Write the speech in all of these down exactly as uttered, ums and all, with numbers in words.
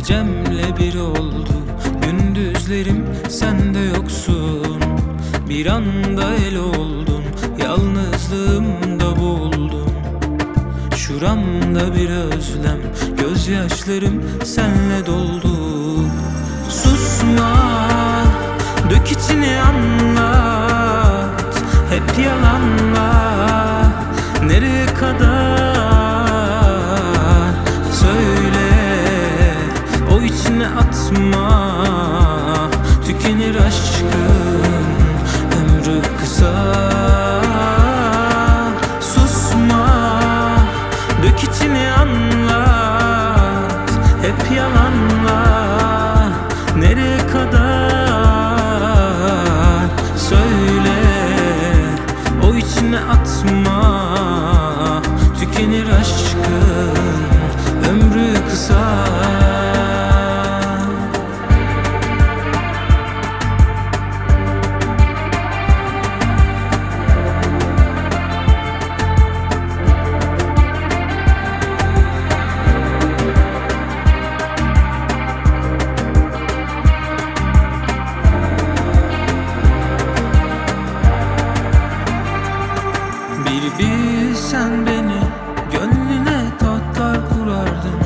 Gecemle bir oldu gündüzlerim, sen de yoksun. Bir anda el oldun, yalnızlığımda boğuldum. Şuramda bir özlem, gözyaşlarım senle doldu. Susma, dök içini anlat, hep yalanlar. Nereye kadar söyle, o içine atma. Tükenir aşkın, ömrü kısa. Susma, dök içini anlat, hep yalanlar. Nereye kadar söyle, o içine atma. Tükenir aşkın, ömrü kısa. Bir bilsen beni, gönlüne tahtlar kurardın.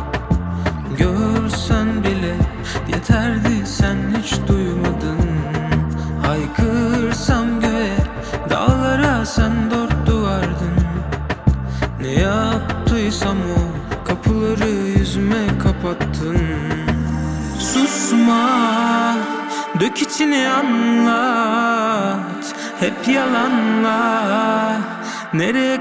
Görsen bile yeterdi, sen hiç duymadın. Haykırsam göğe, dağlara sen dört duvardın. Ne yaptıysam o, kapıları yüzüme kapattın. Susma, dök içini anlat, hep yalanlar. Nereye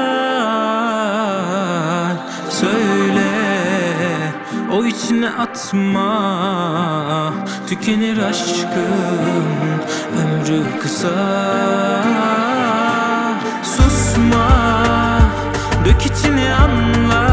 kadar söyle, o içine atma. Tükenir aşkın, ömrü kısa. Susma, dök içini anlat.